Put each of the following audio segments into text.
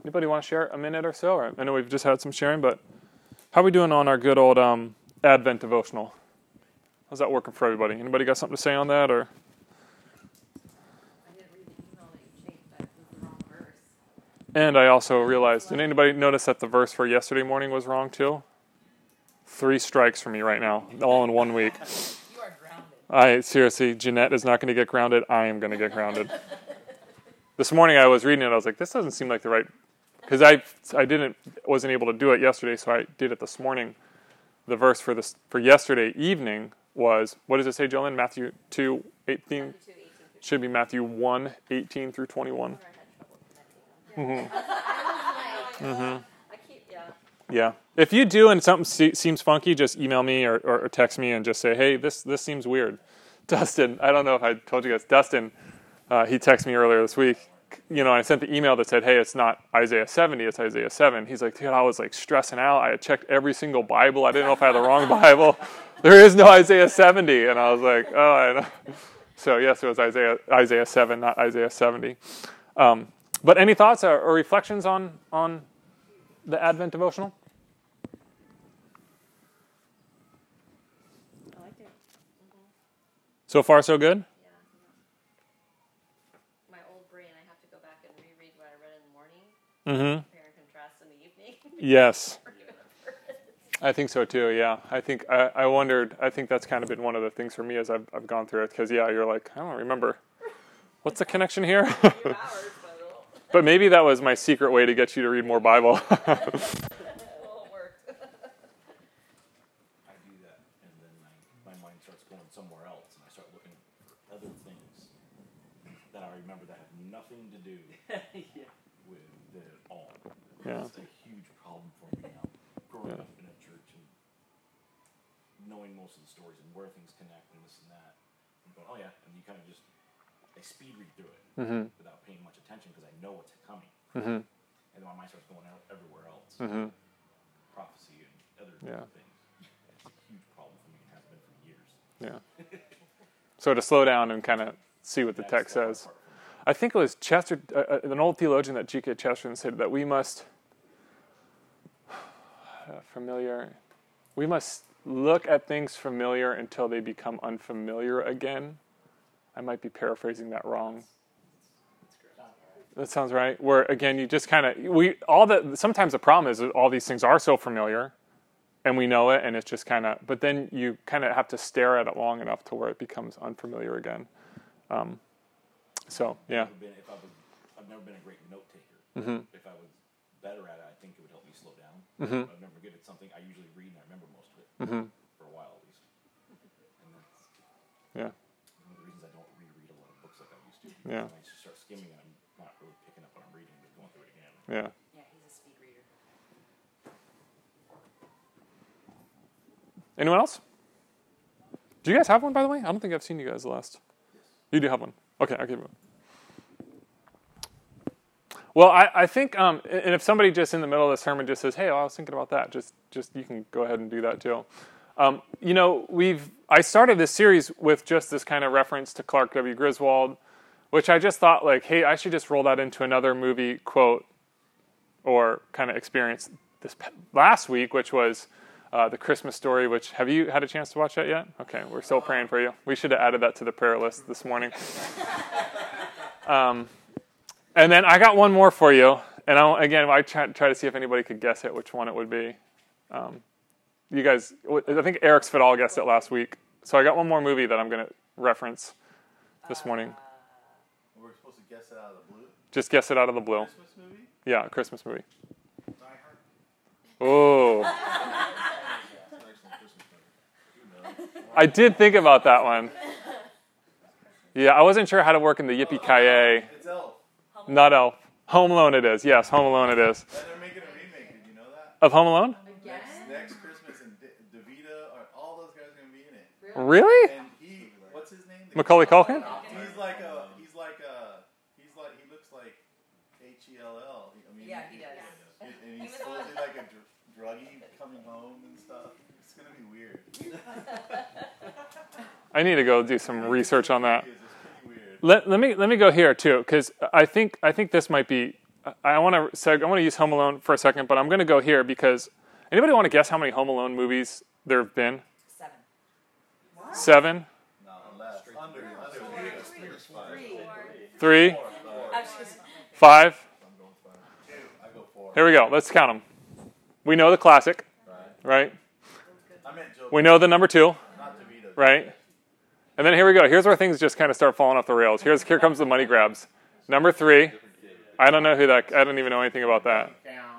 Anybody want to share a minute or so? Or I know we've just had some sharing, but how are we doing on our good old Advent devotional? How's that working for everybody? Anybody got something to say on that? Or I didn't read the email that you changed. That was the wrong verse. And I also realized, did anybody notice that the verse for yesterday morning was wrong too? 3 strikes for me right now, all in 1 week. You are grounded. Seriously, Jeanette is not going to get grounded. I am going to get grounded. This morning I was reading it. I was like, this doesn't seem like the right, because I wasn't able to do it yesterday, so I did it this morning. The verse for yesterday evening was, what does it say, Jolene? Matthew 2:18. Should be Matthew 1:18 through 21. Yeah. If you do and something seems funky, just email me or text me and just say, hey, this seems weird. Dustin, I don't know if I told you guys, Dustin, he texted me earlier this week. I sent the email that said, hey, it's not Isaiah 70, it's Isaiah 7. He's like, dude, I was like stressing out. I had checked every single Bible. I didn't know if I had the wrong Bible. There is no Isaiah 70. And I was like, oh, I know. So yes, it was Isaiah 7, not Isaiah 70. But any thoughts or reflections on the Advent devotional? I liked it. So far, so good? Yeah. My old brain, I have to go back and reread what I read in the morning. Compare and contrast in the evening. Yes. I think so too, yeah. I wondered, I think that's kind of been one of the things for me as I've gone through it, because you're like, I don't remember. What's the connection here? But maybe that was my secret way to get you to read more Bible. Well, it worked. I do that, and then my mind starts going somewhere else, and I start looking for other things that I remember that have nothing to do with it at all. Yeah. It's a huge problem for me now, growing up in a church and knowing most of the stories and where things connect and this and that. And going, oh yeah, and you kind of just, I speed read through it without paying much attention because I know what's coming. And then my mind starts going out everywhere else. Prophecy and other things. It's a huge problem for me and has been for years. Yeah. So to slow down and kind of see what the text says. I think it was an old theologian that G.K. Chesterton said that we must look at things familiar until they become unfamiliar again. I might be paraphrasing that wrong. That sounds right. Where again, you just kind of sometimes the problem is that all these things are so familiar, and we know it, and it's just kind of. But then you kind of have to stare at it long enough to where it becomes unfamiliar again. So yeah. I've never been a great note taker. If I was better at it, I think it would help me slow down. If I'm never good at something, I usually read and I remember most of it for a while at least. And that's one of the reasons I don't reread a lot of books like I used to. Yeah. I just start skimming and I'm not really picking up what I'm reading, but going through it again. Yeah. Yeah, he's a speed reader. Anyone else? Do you guys have one, by the way? I don't think I've seen you guys last. Yes. You do have one. Okay, I'll give you one. Well, I think, and if somebody just in the middle of the sermon just says, hey, I was thinking about that, just you can go ahead and do that too. I started this series with just this kind of reference to Clark W. Griswold, which I just thought like, hey, I should just roll that into another movie quote or kind of experience this last week, which was The Christmas Story, which, have you had a chance to watch that yet? Okay, we're still praying for you. We should have added that to the prayer list this morning. And then I got one more for you, and I try to see if anybody could guess it, which one it would be. You guys, I think Eric Svidal guessed it last week. So I got one more movie that I'm going to reference this morning. We're supposed to guess it out of the blue? Just guess it out of the blue. Christmas movie? Yeah, a Christmas movie. Die Hard. Oh. Excellent Christmas movie. I did think about that one. Yeah, I wasn't sure how to work in the Yippee-Ki-Yay. It's Elf. Not Elf. Home Alone it is. Yes, Home Alone it is. And they're making a remake. Did you know that? Of Home Alone? Again? Next Christmas, and DeVita, all those guys are going to be in it. Really? And what's his name? Macaulay Culkin? He looks like H-E-L-L. I mean, Yeah, he does. And he's supposedly like a druggie coming home and stuff. It's going to be weird. I need to go do some research on that. It's pretty weird. Let me go here too, because I think this might be I want to use Home Alone for a second, but I'm going to go here because anybody want to guess how many Home Alone movies there have been? 7. 7? No, less. Under 3? I was just- 5? I go 4. Here we go. Let's count them. We know the classic, right? I meant Joe. We know the number 2, Not DeVito. right? And then here we go. Here's where things just kind of start falling off the rails. Here comes the money grabs. Number 3. I don't know who that. I don't even know anything about that.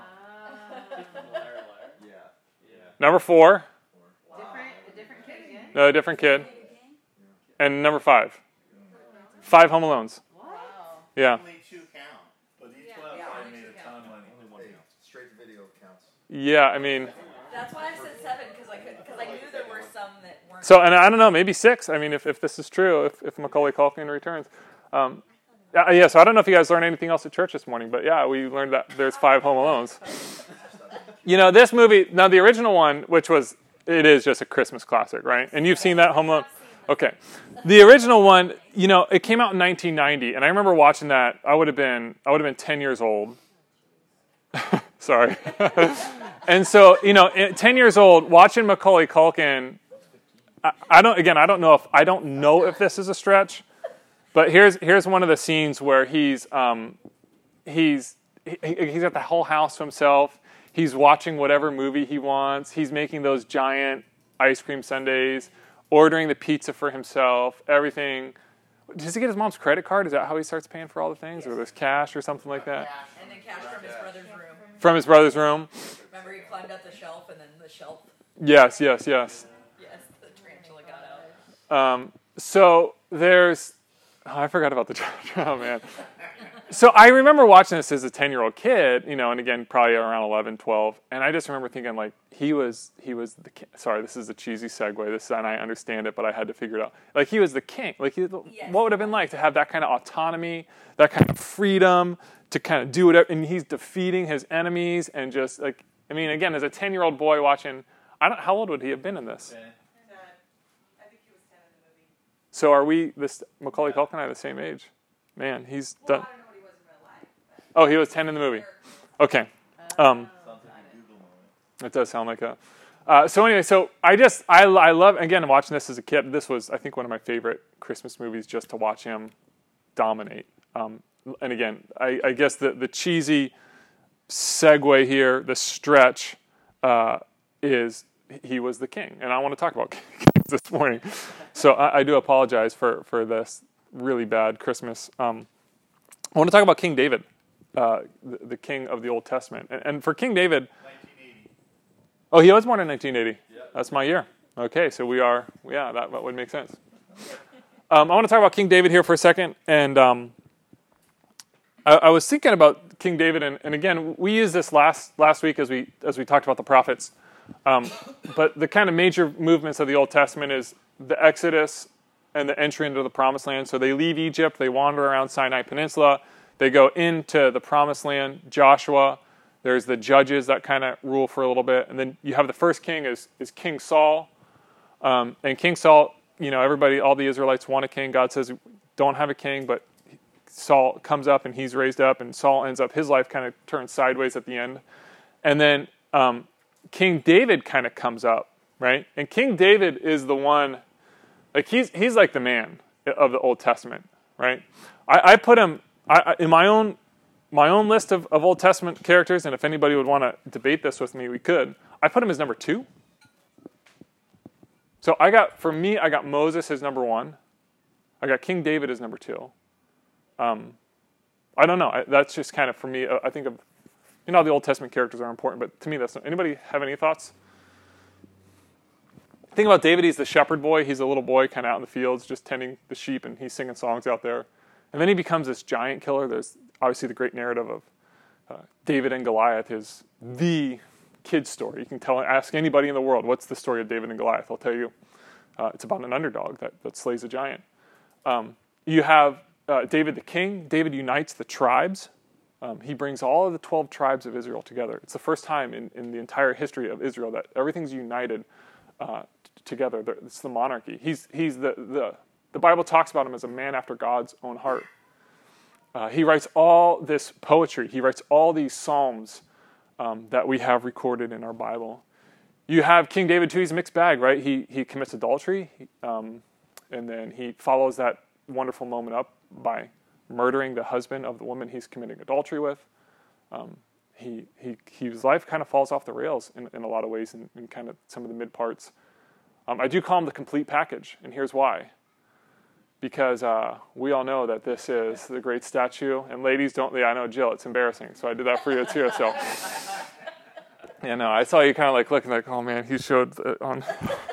Number 4. A different kid again. No, a different kid. And number 5. 5 Home Alones. Wow. Yeah. Only 2 count, but each one probably made a ton of money. Straight to video counts. Yeah. I mean, That's why I said 7 because I knew there were some that weren't. so and I don't know. Maybe 6. I mean, if this is true, if Macaulay Culkin returns. Yeah. So I don't know if you guys learned anything else at church this morning, but yeah, we learned that there's 5 Home Alones. You know, this movie. Now, the original one, it is just a Christmas classic, right? And you've seen that Home Alone. Okay. The original one, you know, it came out in 1990, and I remember watching that. I would have been 10 years old. Sorry. And so, you know, 10 years old, watching Macaulay Culkin. I don't know if this is a stretch, but here's one of the scenes where he's got the whole house to himself. He's watching whatever movie he wants. He's making those giant ice cream sundaes, ordering the pizza for himself, everything. Does he get his mom's credit card? Is that how he starts paying for all the things? Or there's cash or something like that? And then cash from his brother's room. From his brother's room? Remember he climbed up the shelf and then the shelf. Yes. Yes, the tarantula got out. So there's... Oh, I forgot about the... Oh, man. So I remember watching this as a 10-year-old kid, you know, and again, probably around 11, 12, and I just remember thinking, like, he was the king. Sorry, this is a cheesy segue, and I understand it, but I had to figure it out. Like, he was the king. Like, what would it have been like to have that kind of autonomy, that kind of freedom, to kind of do whatever, and he's defeating his enemies, and just, like, I mean, again, as a 10-year-old boy watching, how old would he have been in this? I think he was 10 in the movie. So are we, Macaulay Culkin and I, the same age? Man, he's done. I don't know what he was in real life. Oh, he was 10 in the movie. Okay. Sounds like a Google moment. It does sound like a... so anyway, so I love, again, watching this as a kid. This was, I think, one of my favorite Christmas movies just to watch him dominate. And again, I guess the cheesy segue here, the stretch, is he was the king. And I want to talk about kings this morning. So I do apologize for this really bad Christmas. I want to talk about King David, the king of the Old Testament. And for King David... 1980. Oh, he was born in 1980. Yeah. That's my year. Okay, so we are... Yeah, that would make sense. I want to talk about King David here for a second. And I was thinking about King David, and again, we used this last week as we talked about the prophets. But the kind of major movements of the Old Testament is the Exodus and the entry into the Promised Land. So they leave Egypt, they wander around Sinai Peninsula, they go into the Promised Land, Joshua. There's the judges that kind of rule for a little bit. And then you have the first king is King Saul. And King Saul, you know, all the Israelites want a king. God says, don't have a king, but Saul comes up and he's raised up, and Saul ends up, his life kind of turns sideways at the end. And then King David kind of comes up, right? And King David is the one... Like he's like the man of the Old Testament, right? I put him in my own list of Old Testament characters, and if anybody would want to debate this with me, we could. I put him as number 2. So I got Moses as number 1. I got King David as number 2. I don't know. That's just kind of for me. I think of, you know, the Old Testament characters are important, but to me, that's anybody have any thoughts? Think about David. He's the shepherd boy. He's a little boy kind of out in the fields just tending the sheep, and he's singing songs out there. And then he becomes this giant killer. There's obviously the great narrative of David and Goliath is the kid's story. You can ask anybody in the world, what's the story of David and Goliath? They'll tell you it's about an underdog that slays a giant. You have David the king. David unites the tribes. He brings all of the 12 tribes of Israel together. It's the first time in the entire history of Israel that everything's united together. It's the monarchy. He's the Bible talks about him as a man after God's own heart. He writes all this poetry. He writes all these psalms that we have recorded in our Bible. You have King David too. He's a mixed bag, right? He commits adultery, and then he follows that wonderful moment up by murdering the husband of the woman he's committing adultery with. His life kind of falls off the rails in a lot of ways in kind of some of the mid parts. I do call him the complete package, and here's why. Because we all know that this is the great statue, and ladies don't. Yeah, I know, Jill, it's embarrassing, so I did that for you too. So, I saw you kind of like looking like, oh man, he showed on.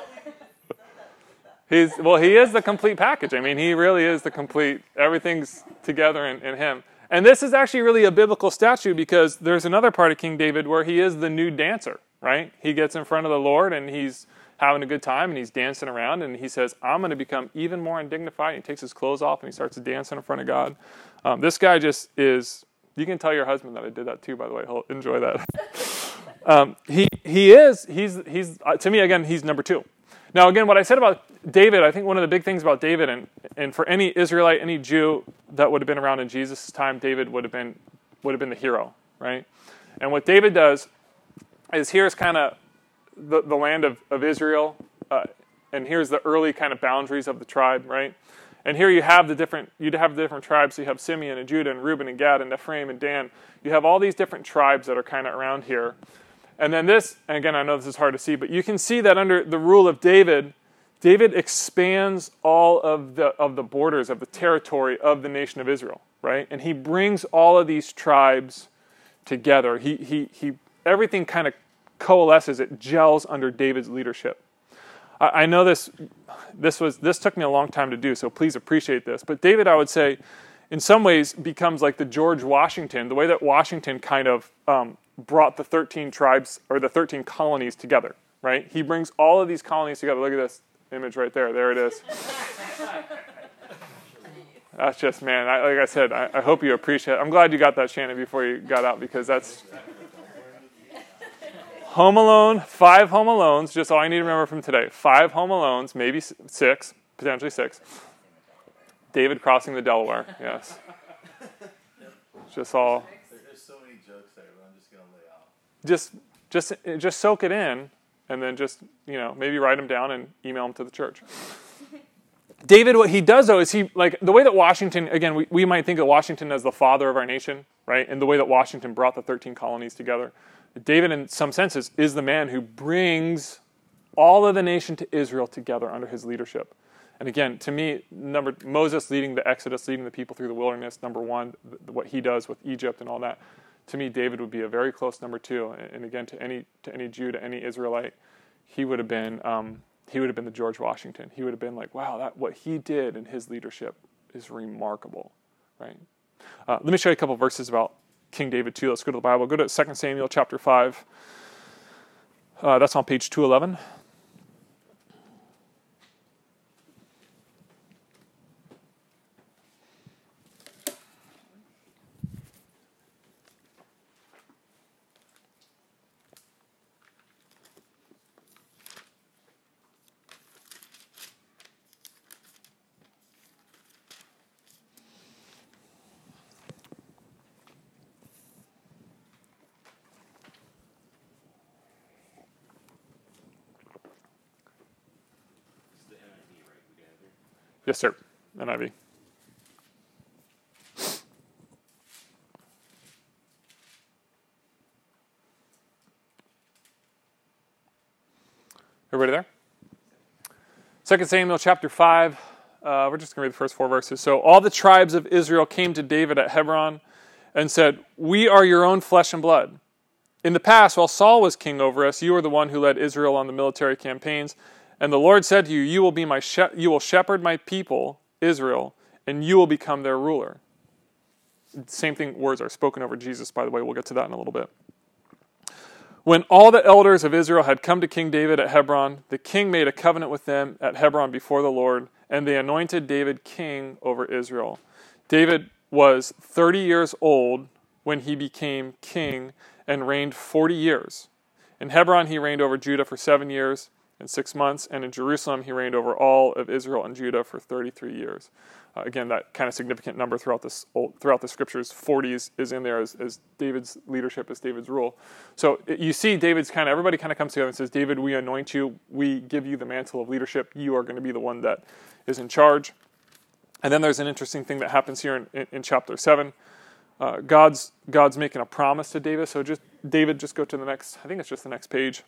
He is the complete package. I mean, he really is the complete. Everything's together in him. And this is actually really a biblical statue because there's another part of King David where he is the nude dancer, right? He gets in front of the Lord and he's having a good time and he's dancing around and he says, I'm going to become even more undignified. And he takes his clothes off and he starts dancing in front of God. This guy just is, you can tell your husband that I did that too, by the way. He'll enjoy that. He's to me, again, he's number 2. Now, again, what I said about David, I think one of the big things about David, and for any Israelite, any Jew that would have been around in Jesus' time, David would have been the hero, right? And what David does is here's kind of the land of Israel, and here's the early kind of boundaries of the tribe, right? And here you have the different tribes. So you have Simeon and Judah and Reuben and Gad and Ephraim and Dan. You have all these different tribes that are kind of around here. And then this, and again, I know this is hard to see, but you can see that under the rule of David, David expands all of the borders of the territory of the nation of Israel, right? And he brings all of these tribes together. He everything kind of coalesces, it gels under David's leadership. I know this took me a long time to do, so please appreciate this. But David, I would say, in some ways, becomes like the George Washington, the way that Washington kind of brought the 13 tribes or the 13 colonies together, right? He brings all of these colonies together. Look at this image right there. There it is. That's just, man, like I said, I hope you appreciate it. I'm glad you got that, Shannon, before you got out, because that's Home Alone, 5 Home Alones, just all I need to remember from today. 5 Home Alones, maybe 6, potentially 6. David crossing the Delaware, yes. Just all. There's so many jokes there, but I'm just going to lay out. Just soak it in, and then just, maybe write them down and email them to the church. David, what he does, though, is the way that Washington, again, we might think of Washington as the father of our nation, right? And the way that Washington brought the 13 colonies together. David, in some senses, is the man who brings all of the nation to Israel together under his leadership. And again, to me, Moses leading the Exodus, leading the people through the wilderness, number 1, what he does with Egypt and all that, to me, David would be a very close number 2. And again, to any Jew, to any Israelite, he would have been the George Washington. He would have been like, wow, what he did in his leadership is remarkable, right? Let me show you a couple verses about King David too. Let's go to the Bible. Go to 2 Samuel chapter 5. That's on page 211. Yes, sir. NIV. Everybody there? 2 Samuel chapter 5. We're just going to read the first 4 verses. So all the tribes of Israel came to David at Hebron and said, "We are your own flesh and blood. In the past, while Saul was king over us, you were the one who led Israel on the military campaigns. And the Lord said to you, you will shepherd my people, Israel, and you will become their ruler." Same thing, words are spoken over Jesus, by the way. We'll get to that in a little bit. When all the elders of Israel had come to King David at Hebron, the king made a covenant with them at Hebron before the Lord, and they anointed David king over Israel. David was 30 years old when he became king and reigned 40 years. In Hebron he reigned over Judah for 7 years. and 6 months, and in Jerusalem he reigned over all of Israel and Judah for 33 years. Again, that kind of significant number throughout the scriptures. 40 is in there as David's leadership, as David's rule. So you see everybody kind of comes together and says, David, we anoint you. We give you the mantle of leadership. You are going to be the one that is in charge. And then there's an interesting thing that happens here in chapter 7. God's making a promise to David. So David, just go to the next, I think it's just the next page.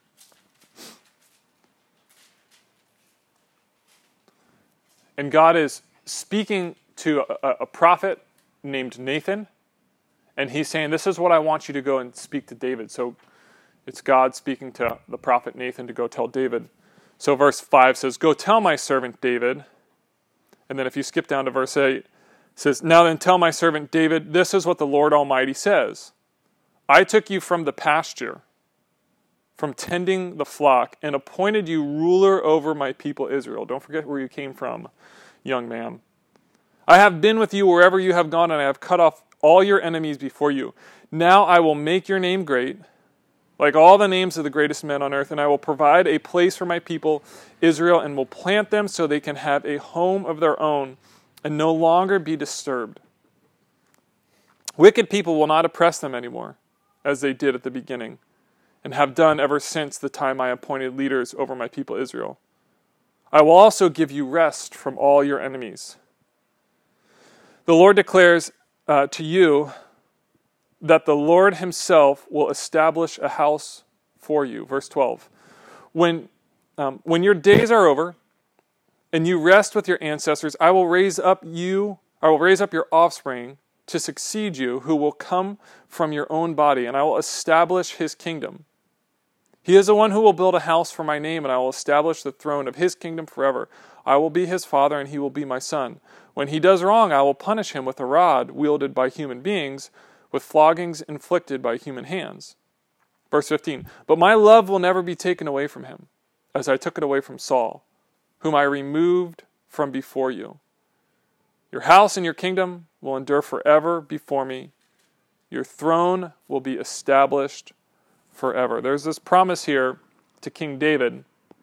And God is speaking to a prophet named Nathan, and he's saying, this is what I want you to go and speak to David. So it's God speaking to the prophet Nathan to go tell David. So verse 5 says, go tell my servant David. And then if you skip down to verse 8, it says, now then tell my servant David, this is what the Lord Almighty says. I took you from the pasture, from tending the flock, and appointed you ruler over my people Israel. Don't forget where you came from, young man. I have been with you wherever you have gone, and I have cut off all your enemies before you. Now I will make your name great, like all the names of the greatest men on earth, and I will provide a place for my people Israel, and will plant them so they can have a home of their own and no longer be disturbed. Wicked people will not oppress them anymore, as they did at the beginning, and have done ever since the time I appointed leaders over my people Israel. I will also give you rest from all your enemies. The Lord declares to you that the Lord himself will establish a house for you. Verse 12. When your days are over and you rest with your ancestors, I will raise up your offspring to succeed you, who will come from your own body, and I will establish his kingdom. He is the one who will build a house for my name, and I will establish the throne of his kingdom forever. I will be his father, and he will be my son. When he does wrong, I will punish him with a rod wielded by human beings, with floggings inflicted by human hands. Verse 15, but my love will never be taken away from him, as I took it away from Saul, whom I removed from before you. Your house and your kingdom will endure forever before me. Your throne will be established forever. There's this promise here to King David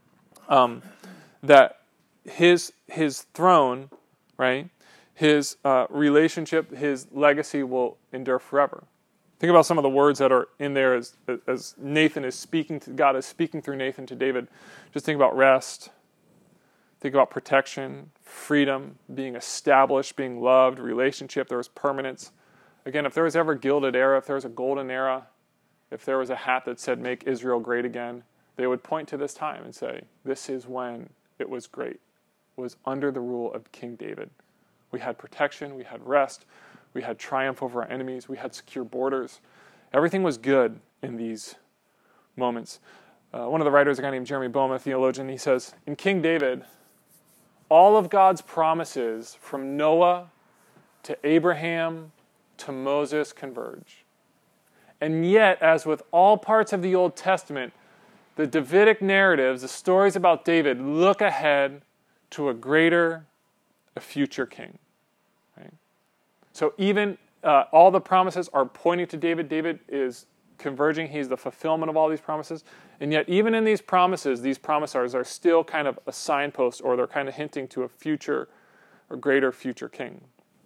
that his throne, right, his relationship, his legacy will endure forever. Think about some of the words that are in there as Nathan is speaking to God, is speaking through Nathan to David. Just think about rest. Think about protection, freedom, being established, being loved, relationship. There was permanence. Again, if there was ever a gilded era, if there was a golden era, if there was a hat that said, make Israel great again, they would point to this time and say, this is when it was great. It was under the rule of King David. We had protection, we had rest, we had triumph over our enemies, we had secure borders. Everything was good in these moments. One of the writers, a guy named Jeremy Bowman, a theologian, he says, in King David, all of God's promises from Noah to Abraham to Moses converge. And yet, as with all parts of the Old Testament, the Davidic narratives, the stories about David, look ahead to a future king. Right? So even all the promises are pointing to David. David is converging. He's the fulfillment of all these promises. And yet, even in these promisers are still kind of a signpost, or they're kind of hinting to a future or greater future king.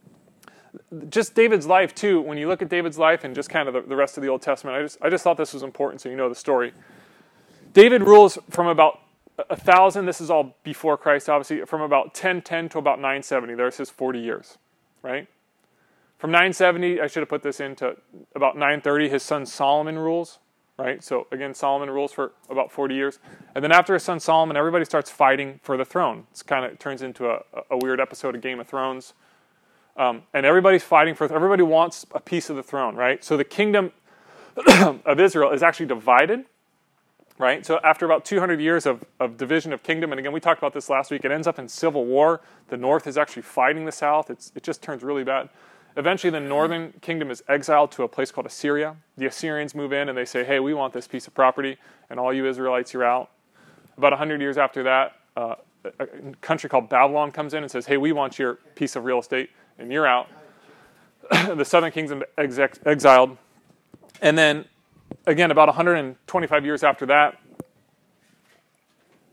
Just David's life, too, when you look at David's life and just kind of the rest of the Old Testament, I just thought this was important so you know the story. David rules from about 1,000, this is all before Christ, obviously, from about 1010 to about 970. There's his 40 years, right? From 970, I should have put this into about 930, his son Solomon rules, right? So again, Solomon rules for about 40 years. And then after his son Solomon, everybody starts fighting for the throne. It turns into a weird episode of Game of Thrones. And everybody's fighting everybody wants a piece of the throne, right? So the kingdom of Israel is actually divided, right? So after about 200 years of division of kingdom, and again, we talked about this last week, it ends up in civil war. The north is actually fighting the south. It just turns really bad. Eventually, the northern kingdom is exiled to a place called Assyria. The Assyrians move in and they say, hey, we want this piece of property, and all you Israelites, you're out. About 100 years after that, a country called Babylon comes in and says, hey, we want your piece of real estate, and you're out. The southern kingdom exiled. And then, again, about 125 years after that,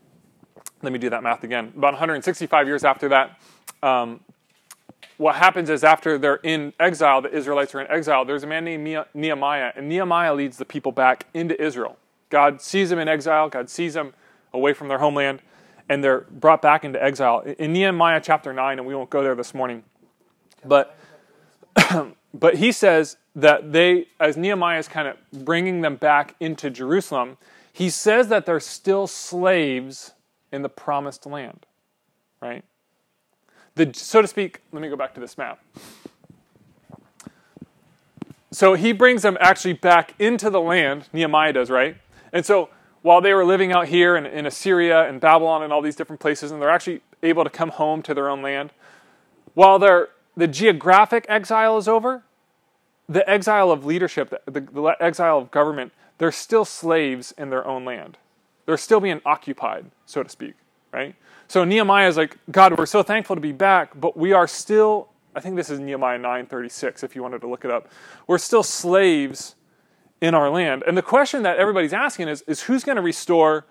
let me do that math again. About 165 years after that, what happens is after they're in exile, the Israelites are in exile, there's a man named Nehemiah, and Nehemiah leads the people back into Israel. God sees them in exile, God sees them away from their homeland, and they're brought back into exile. In Nehemiah chapter 9, and we won't go there this morning, but he says that they, as Nehemiah is kind of bringing them back into Jerusalem, he says that they're still slaves in the promised land, right? So to speak, let me go back to this map. So he brings them actually back into the land, Nehemiah does, right? And so while they were living out here in Assyria and Babylon and all these different places, and they're actually able to come home to their own land, while the geographic exile is over, the exile of leadership, the exile of government, they're still slaves in their own land. They're still being occupied, so to speak, right? So Nehemiah is like, God, we're so thankful to be back, but we are still, I think this is Nehemiah 9:36, if you wanted to look it up. We're still slaves in our land. And the question that everybody's asking is who's going to restore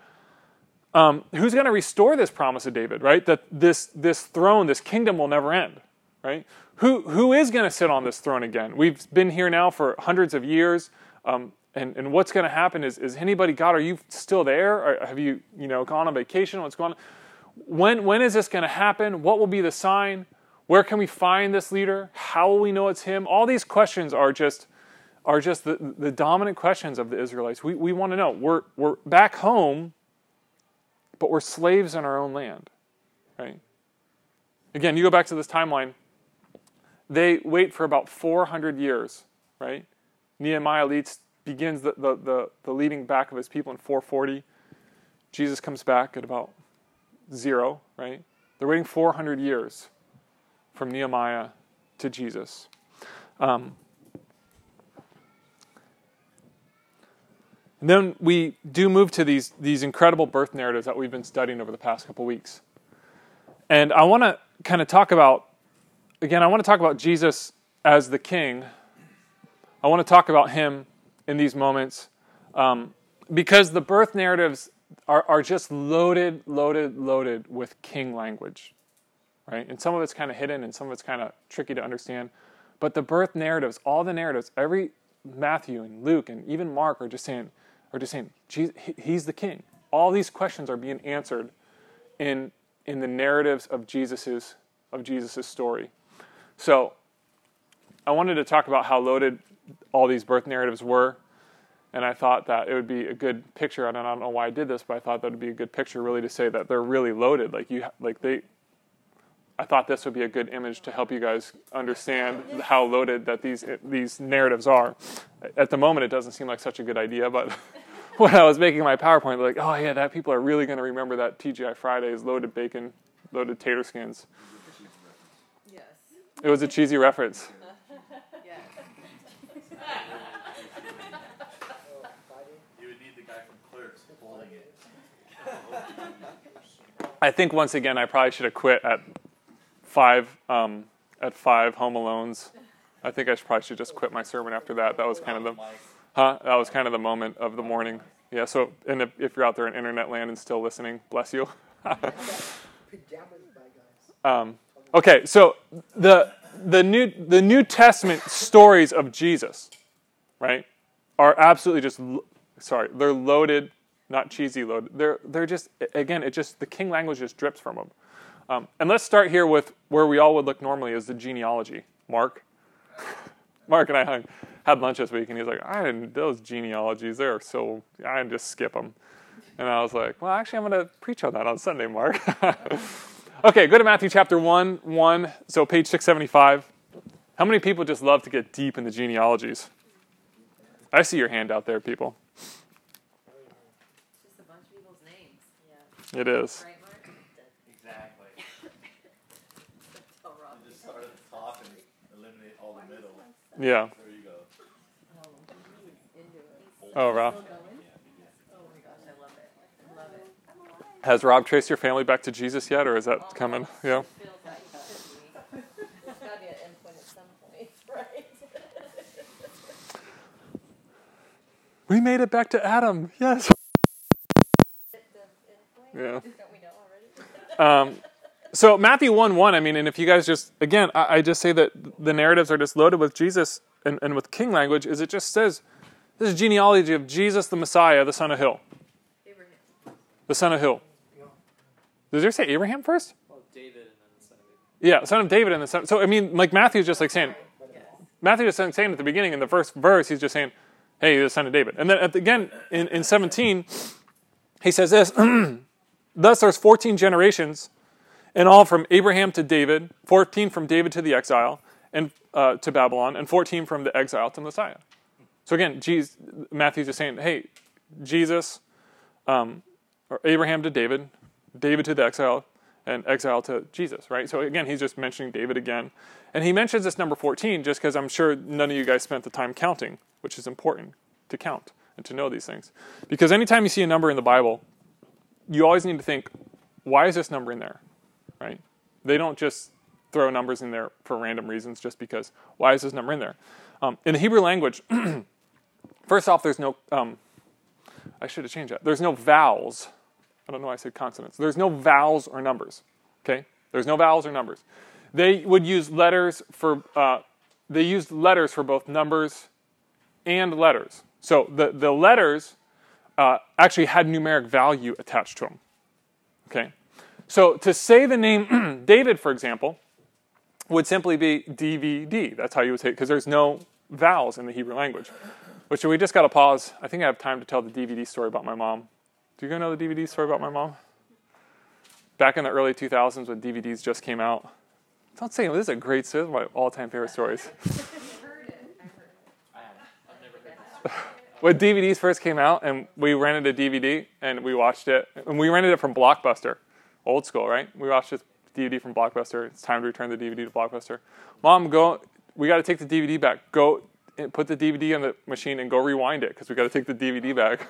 this promise of David, right? That this throne, this kingdom will never end, right? Who is going to sit on this throne again? We've been here now for hundreds of years, and what's going to happen is anybody, God, are you still there? Or have you gone on vacation? What's going on? When is this going to happen? What will be the sign? Where can we find this leader? How will we know it's him? All these questions are just the dominant questions of the Israelites. We want to know. We're back home, but we're slaves in our own land, right? Again, you go back to this timeline. They wait for about 400 years, right? Nehemiah begins the leading back of his people in 440. Jesus comes back at about 0, right? They're waiting 400 years from Nehemiah to Jesus. And then we do move to these incredible birth narratives that we've been studying over the past couple weeks. And I want to kind of talk about Jesus as the King. I want to talk about him in these moments because the birth narratives are just loaded with king language, right? And some of it's kind of hidden and some of it's kind of tricky to understand. But the birth narratives, all the narratives, every Matthew and Luke and even Mark are just saying, he's the king. All these questions are being answered in the narratives of Jesus's story. So I wanted to talk about how loaded all these birth narratives were, and I thought that it would be a good picture. And I don't know why I did this, but I thought that would be a good picture, really, to say that they're really loaded. I thought this would be a good image to help you guys understand how loaded that these narratives are. At the moment, it doesn't seem like such a good idea, but when I was making my PowerPoint, they're like, oh yeah, that people are really going to remember that TGI Fridays, loaded bacon, loaded tater skins. Yes. It was a cheesy reference. Yes. You would need the guy from Clerks holding it. I think once again, I probably should have quit at 5 Home Alones. I think I probably should just quit my sermon after that. That was kind of the moment of the morning. Yeah. So, and if you're out there in internet land and still listening, bless you. Okay. So the New Testament stories of Jesus, right, are absolutely they're loaded, not cheesy loaded. They're just, again, the king language just drips from them. And let's start here with where we all would look normally is the genealogy. Mark and I had lunch this week, and he's like, those genealogies, I just skip them. And I was like, well, actually, I'm going to preach on that on Sunday, Mark. Okay, go to Matthew chapter 1, so page 675. How many people just love to get deep in the genealogies? I see your hand out there, people. It's just a bunch of people's names. Yeah. It is. Right, Mark? Exactly. So wrong. Just start at the top and eliminate all the middle. Yeah. There you go. Into it. Oh, Rob. Oh my gosh, I love it. I love it. Has Rob traced your family back to Jesus yet, or is that coming? Yeah. It feels like it should be. There's got to be an endpoint at some point, right? We made it back to Adam. Yes. The endpoint? Yeah. Don't we know already? So Matthew 1:1, I mean, and if you guys just, again, I just say that the narratives are just loaded with Jesus and with king language, is it just says, this is genealogy of Jesus the Messiah, the son of Hill. Abraham. The son of Hill. Does there say Abraham first? Well, David and then the son of Abraham. Yeah, son of David and the son. So, I mean, like Matthew's just like saying, Matthew is saying at the beginning, in the first verse, he's just saying, hey, you're the son of David. And then again, in 17, he says this, thus there's 14 generations in all from Abraham to David, 14 from David to the exile, and to Babylon, and 14 from the exile to Messiah. So again, Matthew's just saying, hey, Jesus, or Abraham to David, David to the exile, and exile to Jesus, right? So again, he's just mentioning David again. And he mentions this number 14 just because I'm sure none of you guys spent the time counting, which is important to count and to know these things. Because anytime you see a number in the Bible, you always need to think, why is this number in there, right? They don't just throw numbers in there for random reasons just because, why is this number in there? In the Hebrew language, first off, there's no, I should have changed that. There's no vowels. I don't know why I said consonants. There's no vowels or numbers, okay? There's no vowels or numbers. They would use letters for, they used letters for both numbers and letters. So the letters actually had numeric value attached to them, okay? So to say the name David, for example, would simply be DVD. That's how you would say it, because there's no vowels in the Hebrew language. Which we just got to pause. I think I have time to tell the DVD story about my mom. Do you guys know the DVD story about my mom? Back in the early 2000s when DVDs just came out. Don't say, this is a great story. This is one of my all-time favorite stories. When DVDs first came out and we rented a DVD and we watched it, and we rented it from Blockbuster. Old school, right? We watched this DVD from Blockbuster. It's time to return the DVD to Blockbuster. Mom, we got to take the DVD back. Go and put the DVD on the machine and go rewind it because we got to take the DVD back.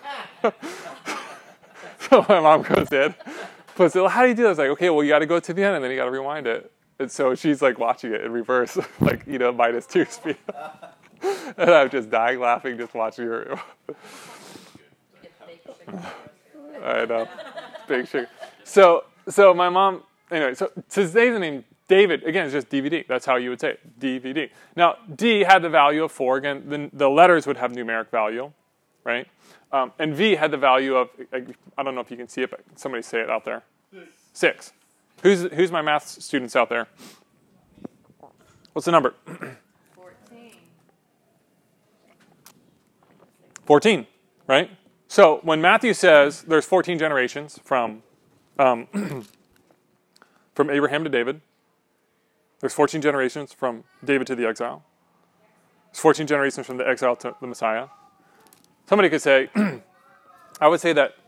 So my mom goes in, puts it, how do you do this? Like, okay, well, you got to go to the end and then you got to rewind it. And so she's like watching it in reverse, like, -2 speed. And I'm just dying laughing just watching her. I know. Big sugar. So my mom, anyway, so today's the name David, again, it's just DVD. That's how you would say it, DVD. Now, D had the value of 4. Again, the letters would have numeric value, right? And V had the value of, I don't know if you can see it, but somebody say it out there. 6. Who's my math students out there? What's the number? 14. 14, right? So when Matthew says there's 14 generations from Abraham to David, there's 14 generations from David to the exile. There's 14 generations from the exile to the Messiah. Somebody could say, I would say that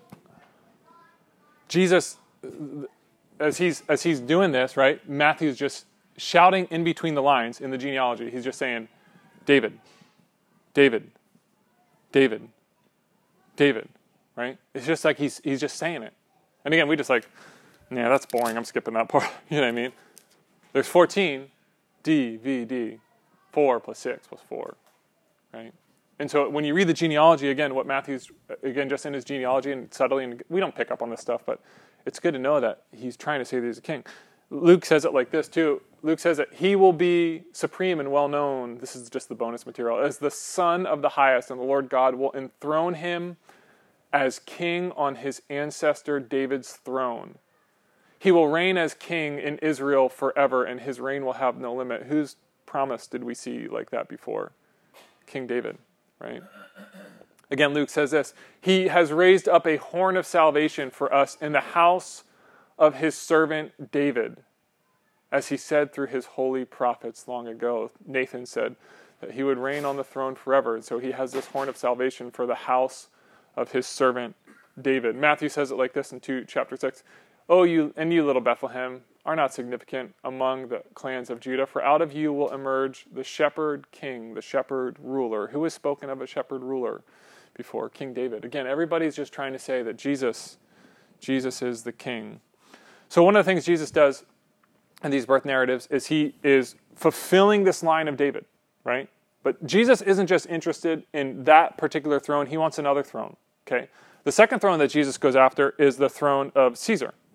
Jesus, as he's doing this, right, Matthew's just shouting in between the lines in the genealogy. He's just saying, David, David, David, David, right? It's just like he's just saying it. And again, we just like, yeah, that's boring. I'm skipping that part. You know what I mean? There's 14, D, V, D, 4 plus 6 plus 4, right? And so when you read the genealogy, again, what Matthew's, again, just in his genealogy and subtly, and we don't pick up on this stuff, but it's good to know that he's trying to say that he's a king. Luke says it like this, too. Luke says that he will be supreme and well-known, this is just the bonus material, as the Son of the Highest, and the Lord God will enthrone him as king on his ancestor David's throne. He will reign as king in Israel forever, and his reign will have no limit. Whose promise did we see like that before? King David, right? Again, Luke says this, he has raised up a horn of salvation for us in the house of his servant David, as he said through his holy prophets long ago. Nathan said that he would reign on the throne forever, and so he has this horn of salvation for the house of his servant David. Matthew says it like this in chapter 6. Oh, you little Bethlehem are not significant among the clans of Judah, for out of you will emerge the shepherd king, the shepherd ruler. Who has spoken of a shepherd ruler before? King David. Again, everybody's just trying to say that Jesus is the king. So one of the things Jesus does in these birth narratives is he is fulfilling this line of David, right? But Jesus isn't just interested in that particular throne. He wants another throne, okay? The second throne that Jesus goes after is the throne of Caesar.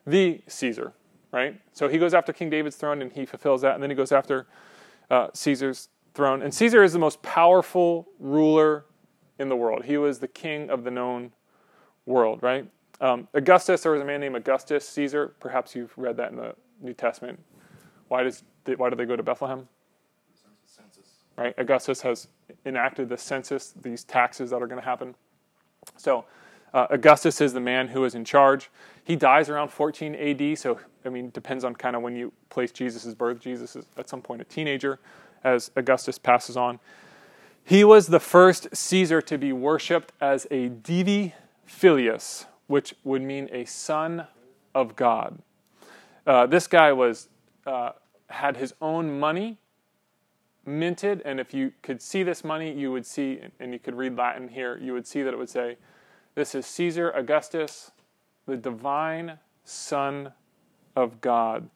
the Caesar, right? So he goes after King David's throne and he fulfills that, and then he goes after Caesar's throne. And Caesar is the most powerful ruler in the world. He was the king of the known world, right? Augustus, there was a man named Augustus Caesar. Perhaps you've read that in the New Testament. Why do they go to Bethlehem? Census. Right? Augustus has enacted the census, these taxes that are going to happen. So Augustus is the man who is in charge. He dies around 14 AD, so, I mean, depends on kind of when you place Jesus' birth. Jesus is at some point a teenager as Augustus passes on. He was the first Caesar to be worshipped as a divi filius, which would mean a son of God. This guy had his own money minted, and if you could see this money, you would see, and you could read Latin here, you would see that it would say, "This is Caesar Augustus, the divine Son of God."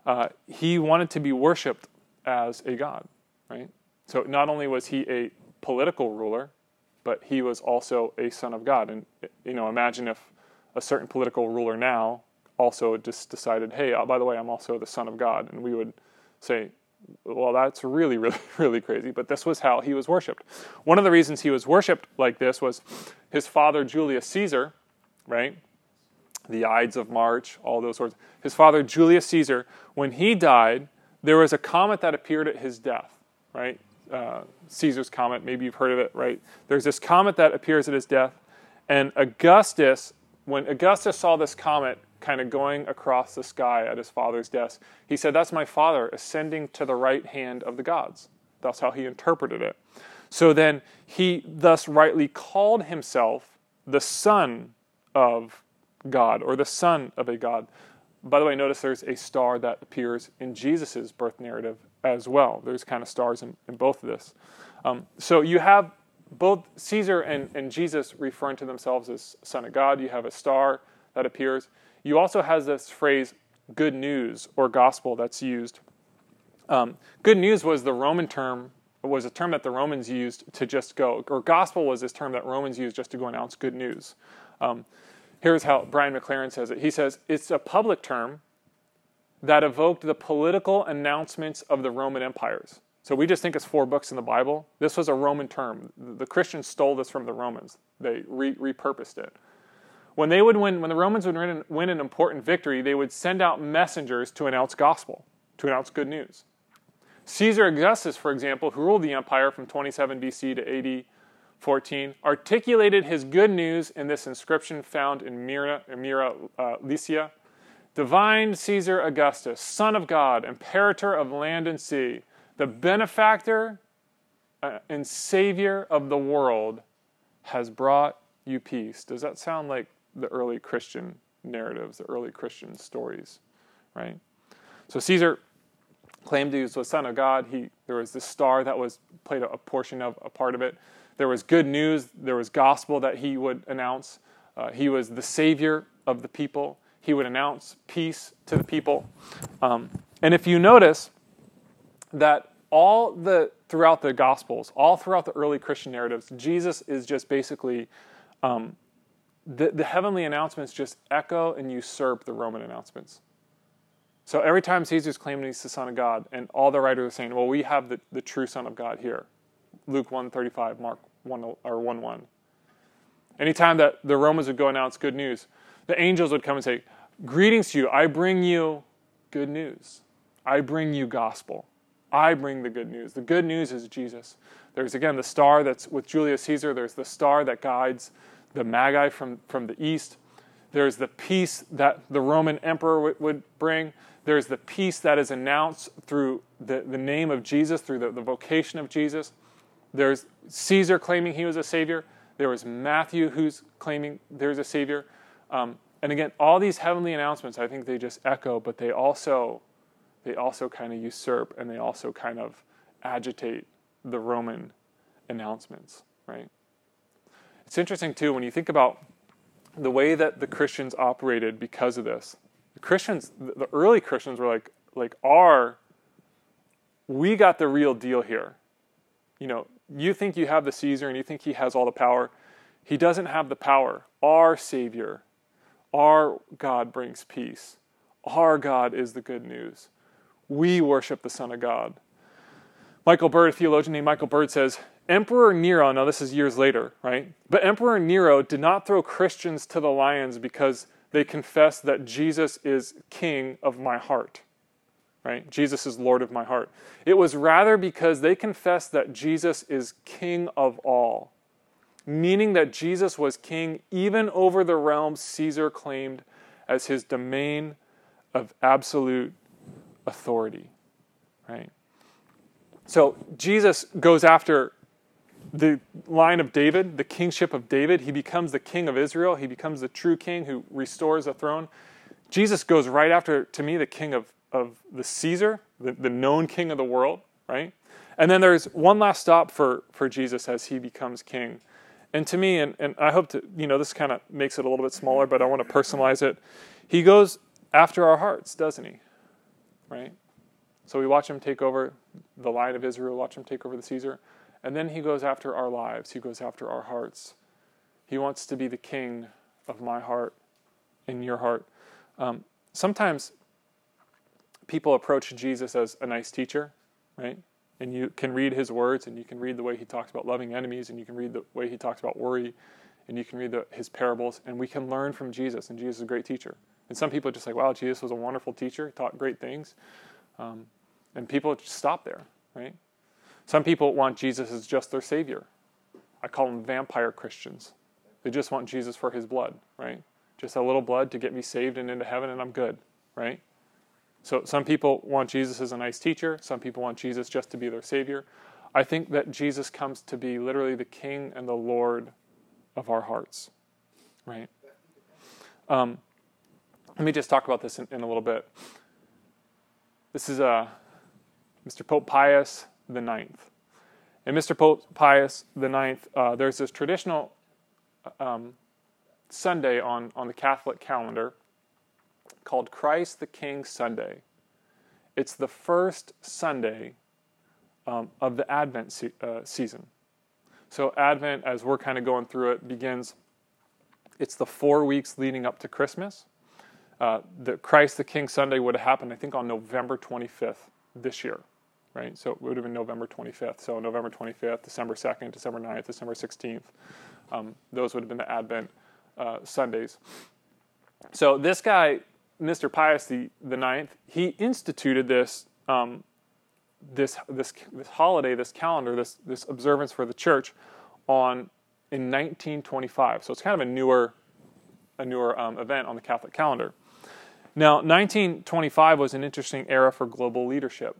He wanted to be worshipped as a god, right? So not only was he a political ruler, but he was also a son of God. And, imagine if a certain political ruler now also just decided, hey, by the way, I'm also the son of God. And we would say, well, that's really, really, really crazy. But this was how he was worshipped. One of the reasons he was worshipped like this was his father, Julius Caesar, right? The Ides of March, all those sorts. His father, Julius Caesar, when he died, there was a comet that appeared at his death, right? Caesar's comet, maybe you've heard of it, right? There's this comet that appears at his death. And when Augustus saw this comet kind of going across the sky at his father's death, he said, that's my father ascending to the right hand of the gods. That's how he interpreted it. So then he thus rightly called himself the son of God, or the son of a god. By the way, notice there's a star that appears in Jesus' birth narrative as well. There's kind of stars in both of this. So you have both Caesar and Jesus referring to themselves as son of God. You have a star that appears. You also have this phrase, good news or gospel, that's used. Good news was the Roman term, was a term that the Romans used to just go, or gospel was this term that Romans used just to go announce good news. Here's how Brian McLaren says it. He says, it's a public term that evoked the political announcements of the Roman empires. So we just think it's 4 books in the Bible. This was a Roman term. The Christians stole this from the Romans. They repurposed it. When the Romans would win an important victory, they would send out messengers to announce gospel, to announce good news. Caesar Augustus, for example, who ruled the empire from 27 BC to AD 14, articulated his good news in this inscription found in Mira, Lycia. Divine Caesar Augustus, son of God, imperator of land and sea, the benefactor and savior of the world, has brought you peace. Does that sound like the early Christian narratives, the early Christian stories, right? So Caesar claimed he was the son of God. There was this star that played a portion of a part of it. There was good news. There was gospel that he would announce. He was the savior of the people. He would announce peace to the people. And if you notice that throughout the Gospels, all throughout the early Christian narratives, Jesus is just basically, the heavenly announcements just echo and usurp the Roman announcements. So every time Caesar's claiming he's the son of God, and all the writers are saying, well, we have the true son of God here. Luke 1:35, Mark 1:1. Anytime that the Romans would go announce good news, the angels would come and say, greetings to you, I bring you good news. I bring you gospel. I bring the good news. The good news is Jesus. There's, again, the star that's with Julius Caesar. There's the star that guides the Magi from the east. There's the peace that the Roman emperor would bring. There's the peace that is announced through the name of Jesus, through the vocation of Jesus. There's Caesar claiming he was a savior. There was Matthew who's claiming there's a savior. And again, all these heavenly announcements, I think they just echo, but they also kind of usurp, and they also kind of agitate the Roman announcements, right? It's interesting, too, when you think about the way that the Christians operated because of this. The early Christians were we got the real deal here. You think you have the Caesar and you think he has all the power. He doesn't have the power. Our Savior, our God brings peace. Our God is the good news. We worship the Son of God. Michael Bird, a theologian named Michael Bird, says, Emperor Nero, now this is years later, right? But Emperor Nero did not throw Christians to the lions because they confessed that Jesus is king of my heart, right? Jesus is Lord of my heart. It was rather because they confessed that Jesus is king of all, meaning that Jesus was king even over the realm Caesar claimed as his domain of absolute authority, right? So Jesus goes after the line of David, the kingship of David. He becomes the king of Israel. He becomes the true king who restores the throne. Jesus goes right after, to me, the king of the Caesar, the known king of the world, right? And then there's one last stop for Jesus as he becomes king. And to me, and I hope to, this kind of makes it a little bit smaller, but I want to personalize it. He goes after our hearts, doesn't he? Right? So we watch him take over the line of Israel, watch him take over the Caesar. And then he goes after our lives. He goes after our hearts. He wants to be the king of my heart and your heart. Sometimes people approach Jesus as a nice teacher, right? And you can read his words, and you can read the way he talks about loving enemies, and you can read the way he talks about worry, and you can read his parables, and we can learn from Jesus, and Jesus is a great teacher. And some people are just like, wow, Jesus was a wonderful teacher, taught great things. And people just stop there, right? Some people want Jesus as just their savior. I call them vampire Christians. They just want Jesus for his blood, right? Just a little blood to get me saved and into heaven, and I'm good, right? So some people want Jesus as a nice teacher. Some people want Jesus just to be their savior. I think that Jesus comes to be literally the king and the Lord of our hearts, right? Let me just talk about this in a little bit. This is Mr. Pope Pius IX. And Mr. Pope Pius IX, there's this traditional Sunday on the Catholic calendar called Christ the King Sunday. It's the first Sunday of the Advent season. So Advent, as we're kind of going through it, begins, it's the 4 weeks leading up to Christmas. The Christ the King Sunday would have happened, I think, on November 25th this year, right? So it would have been November 25th. So November 25th, December 2nd, December 9th, December 16th. Those would have been the Advent Sundays. So this guy, Mr. Pius the Ninth, he instituted this this holiday, this calendar, this observance for the church in 1925. So it's kind of a newer event on the Catholic calendar. Now, 1925 was an interesting era for global leadership.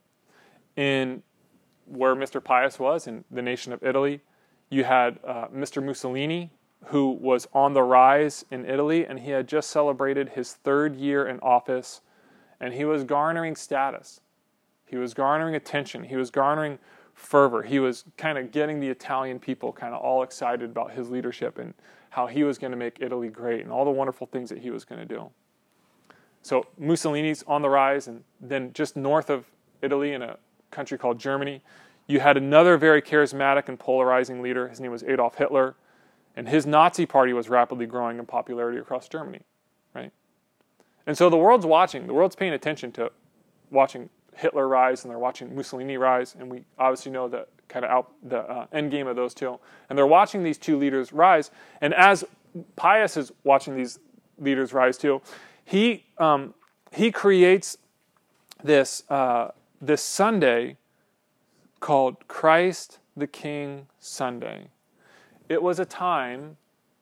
In where Mr. Pius was, in the nation of Italy, you had Mr. Mussolini, who was on the rise in Italy, and he had just celebrated his 3rd year in office, and he was garnering status. He was garnering attention. He was garnering fervor. He was kind of getting the Italian people kind of all excited about his leadership and how he was going to make Italy great and all the wonderful things that he was going to do. So Mussolini's on the rise, and then just north of Italy in a country called Germany, you had another very charismatic and polarizing leader. His name was Adolf Hitler, and his Nazi party was rapidly growing in popularity across Germany, right? And so the world's watching. The world's paying attention to watching Hitler rise, and they're watching Mussolini rise, and we obviously know the kind of the end game of those two. And they're watching these two leaders rise, and as Pius is watching these leaders rise too, he creates this Sunday called Christ the King Sunday. It was a time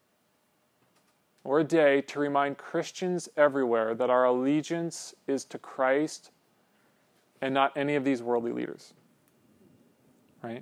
or a day to remind Christians everywhere that our allegiance is to Christ and not any of these worldly leaders. Right?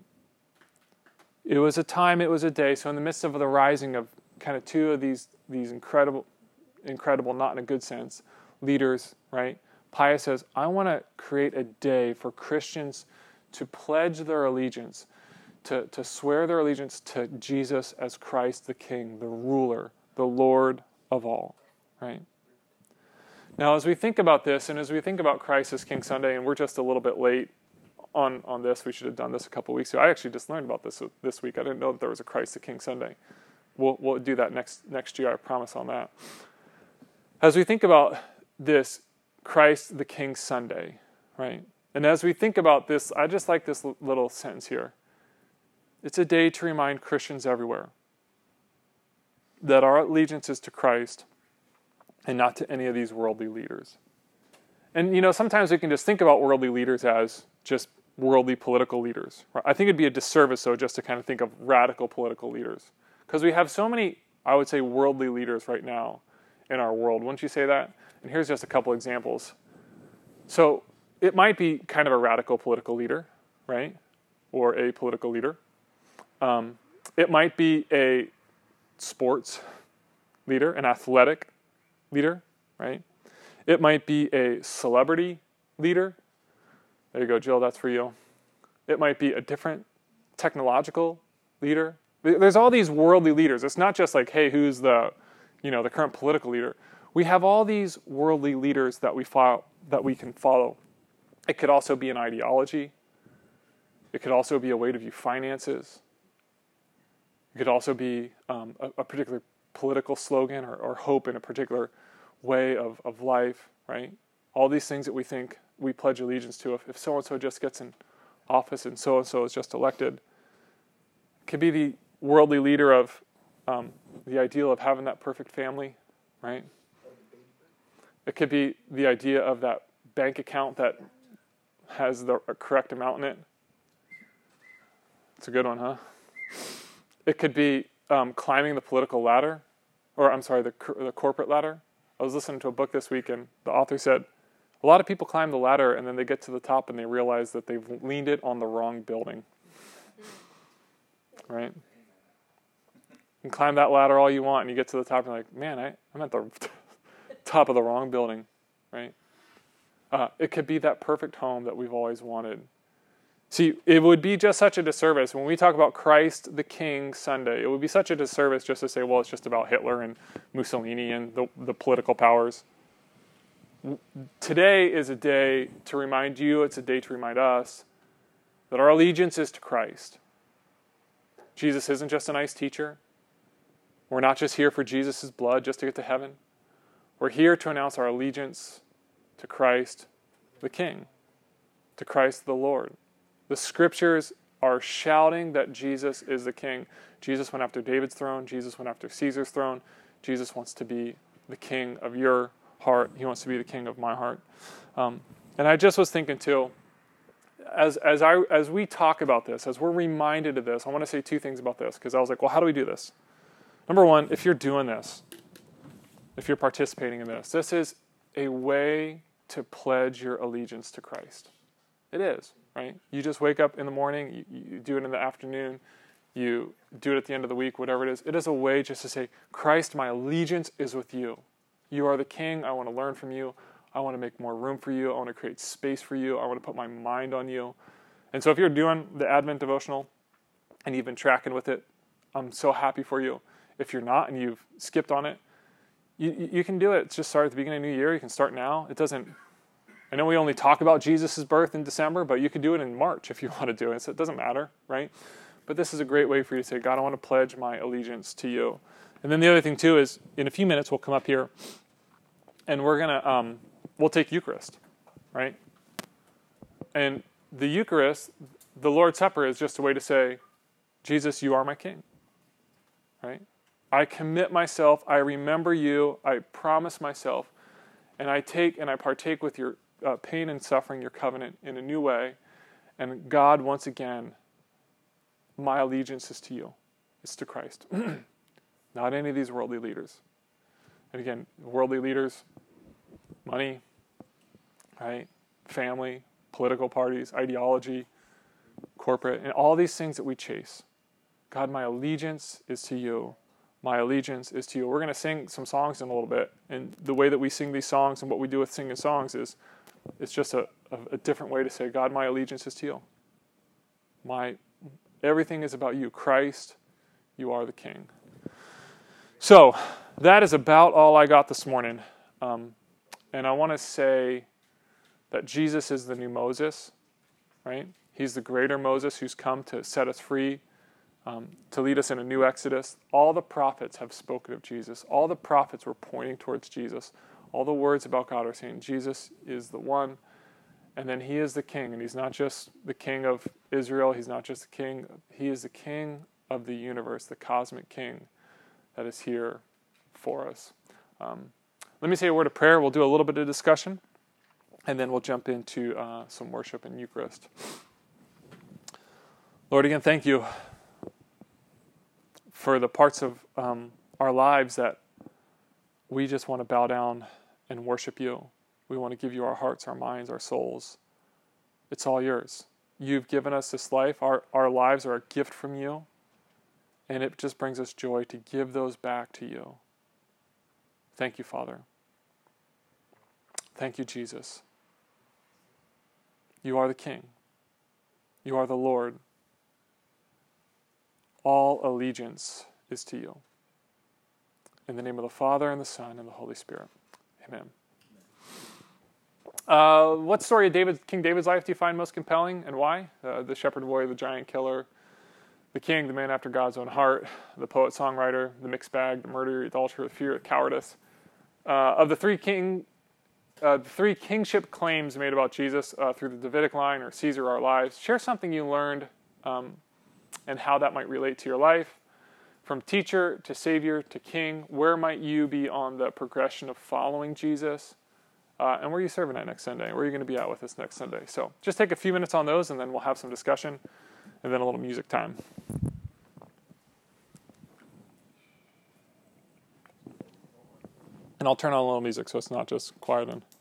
It was a time, it was a day. So in the midst of the rising of kind of two of these incredible, not in a good sense, leaders, right? Pius says, I want to create a day for Christians to pledge their allegiance, to swear their allegiance to Jesus as Christ the King, the ruler, the Lord of all, right? Now, as we think about this, and as we think about Christ as King Sunday, and we're just a little bit late on this, we should have done this a couple weeks ago. I actually just learned about this week. I didn't know that there was a Christ the King Sunday. We'll do that next year, I promise on that. As we think about this Christ the King Sunday, right? And as we think about this, I just like this little sentence here. It's a day to remind Christians everywhere that our allegiance is to Christ and not to any of these worldly leaders. And, sometimes we can just think about worldly leaders as just worldly political leaders. Right? I think it'd be a disservice, though, just to kind of think of radical political leaders. Because we have so many, I would say, worldly leaders right now in our world. Wouldn't you say that? And here's just a couple examples. So it might be kind of a radical political leader, right? Or a political leader. It might be a sports leader, an athletic leader, right? It might be a celebrity leader. There you go, Jill, that's for you. It might be a different technological leader. There's all these worldly leaders. It's not just like, hey, who's the current political leader. We have all these worldly leaders that we can follow. It could also be an ideology. It could also be a way to view finances. It could also be a particular political slogan or hope in a particular way of life, right? All these things that we think we pledge allegiance to. If so-and-so just gets in office and so-and-so is just elected. It could be the worldly leader of the ideal of having that perfect family, right? It could be the idea of that bank account that has the correct amount in it. It's a good one, huh? It could be climbing the political ladder, the corporate ladder. I was listening to a book this week, and the author said, a lot of people climb the ladder, and then they get to the top, and they realize that they've leaned it on the wrong building. Right? You can climb that ladder all you want, and you get to the top, and you're like, man, I'm at the top of the wrong building. Right? It could be that perfect home that we've always wanted. See, it would be just such a disservice when we talk about Christ the King Sunday. It would be such a disservice just to say, well, it's just about Hitler and Mussolini and the political powers. Today is a day to remind you, it's a day to remind us that our allegiance is to Christ. Jesus isn't just a nice teacher. We're not just here for Jesus' blood just to get to heaven. We're here to announce our allegiance to Christ the King, to Christ the Lord. The scriptures are shouting that Jesus is the King. Jesus went after David's throne. Jesus went after Caesar's throne. Jesus wants to be the king of your heart. He wants to be the king of my heart. And I just was thinking too, as we talk about this, as we're reminded of this, I want to say two things about this, because I was like, well, how do we do this? Number one, if you're doing this, if you're participating in this, this is a way to pledge your allegiance to Christ. It is. Right? You just wake up in the morning, you do it in the afternoon, you do it at the end of the week, whatever it is. It is a way just to say, Christ, my allegiance is with you. You are the King. I want to learn from you. I want to make more room for you. I want to create space for you. I want to put my mind on you. And so if you're doing the Advent devotional and you've been tracking with it, I'm so happy for you. If you're not and you've skipped on it, you can do it. It's just start at the beginning of the new year. You can start now. I know we only talk about Jesus' birth in December, but you could do it in March if you want to do it. So it doesn't matter, right? But this is a great way for you to say, God, I want to pledge my allegiance to you. And then the other thing, too, is in a few minutes we'll come up here and we're going to, we'll take Eucharist, right? And the Eucharist, the Lord's Supper, is just a way to say, Jesus, you are my King, right? I commit myself, I remember you, I promise myself, and I take and I partake with your pain and suffering, your covenant, in a new way. And God, once again, my allegiance is to you. It's to Christ. Not any of these worldly leaders. And again, worldly leaders, money, right? Family, political parties, ideology, corporate, and all these things that we chase. God, my allegiance is to you. My allegiance is to you. We're going to sing some songs in a little bit. And the way that we sing these songs and what we do with singing songs is it's just a different way to say, God, my allegiance is to you. Everything is about you. Christ, you are the King. So that is about all I got this morning. And I want to say that Jesus is the new Moses, right? He's the greater Moses who's come to set us free, to lead us in a new Exodus. All the prophets have spoken of Jesus. All the prophets were pointing towards Jesus. All the words about God are saying Jesus is the one, and then he is the king, and he's not just the king of Israel, he's not just the king, he is the king of the universe, the cosmic king that is here for us. Let me say a word of prayer. We'll do a little bit of discussion, and then we'll jump into some worship and Eucharist. Lord, again, thank you for the parts of our lives that we just want to bow down and worship you. We want to give you our hearts, our minds, our souls. It's all yours. You've given us this life. Our lives are a gift from you, and it just brings us joy to give those back to you. Thank you, Father. Thank you, Jesus. You are the King. You are the Lord. All allegiance is to you. In the name of the Father, and the Son, and the Holy Spirit. Amen. What story of King David's life do you find most compelling, and why? The shepherd boy, the giant killer, the king, the man after God's own heart, the poet-songwriter, the mixed bag, the murderer, the adulterer, the fear, the cowardice. Of the three kingship claims made about Jesus through the Davidic line or Caesar our lives, share something you learned and how that might relate to your life. From teacher to savior to king, where might you be on the progression of following Jesus? And where are you serving at next Sunday? Where are you going to be at with us next Sunday? So just take a few minutes on those, and then we'll have some discussion, and then a little music time. And I'll turn on a little music so it's not just quiet and